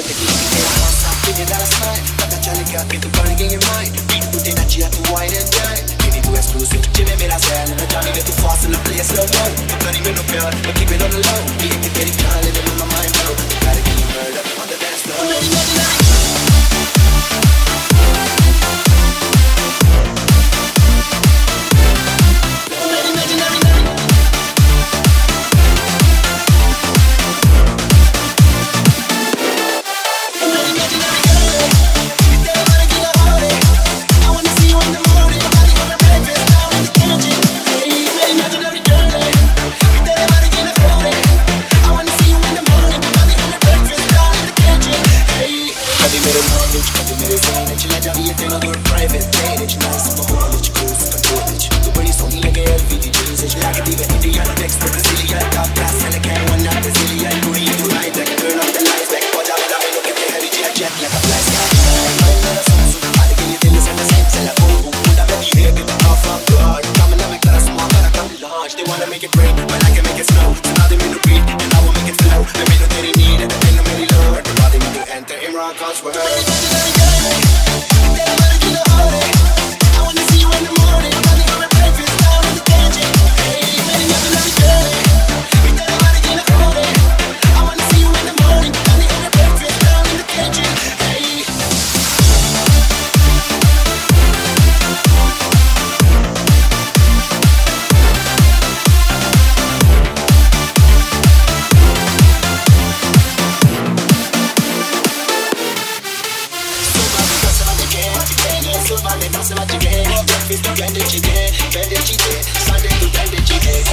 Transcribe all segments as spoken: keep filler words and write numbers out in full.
Quindi dalla smile, faccia le cacche, tu parli che è mai. Tutti da G A tu wine and dine. Quindi tu exclusive, ci vede la scena. Non già mi vedo fast in la play slow mo. Non plani meno piano, but keep it on the low. Mi che ti ricale, devo my mind blow. Gotta get you murder on the dance floor.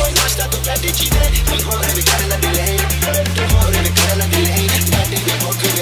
Poi non sta tu prendi ci te, mi muore le care la delay, mi muore le care la delay, prendi le bocche